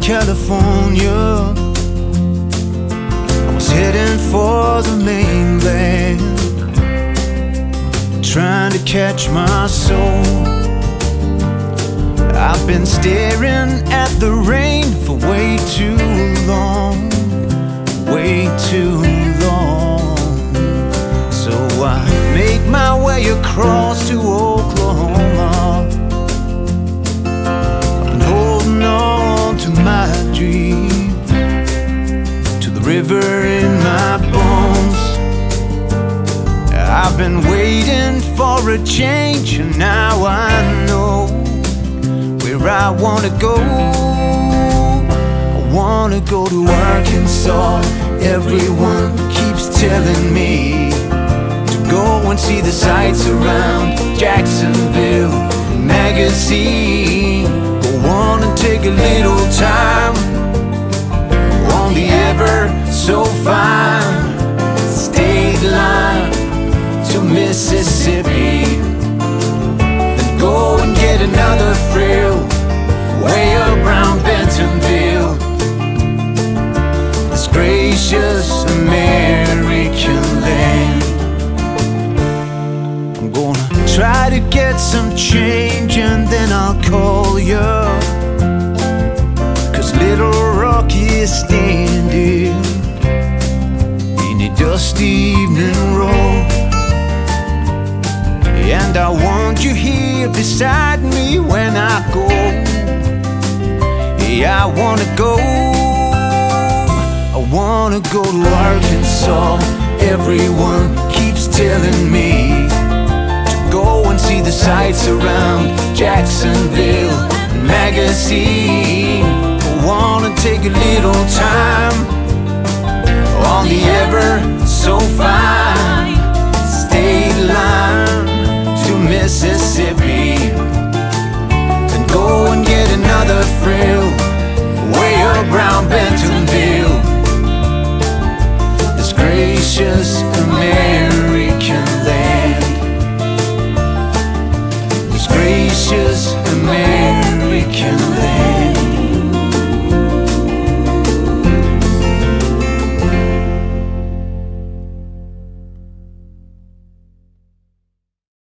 California. I was heading for the mainland, trying to catch my soul. I've been staring at the rain for way too long, way too long. So I made my way across to Oklahoma. I've been holding on to my dreams, to the river in my bones. I've been waiting for a change, and now I know where I wanna go. I wanna go to Arkansas. Everyone keeps telling me to go and see the sights around Jacksonville Magazine. Go on and take a little time on the ever so fine state line to Mississippi. Then go and get another thrill way around Bentonville, this gracious American land. I'm gonna try to get some change and then I'll call you, 'cause Little Rock is standing in a dusty evening road, and I want you here beside me when I go. Yeah, I wanna go to Arkansas. Everyone keeps telling me to go and see the sights around Jacksonville Magazine. I wanna take a little time on the ever so fine state line to Mississippi, and go and get another thrill way around Bentonville, this gracious American land, this gracious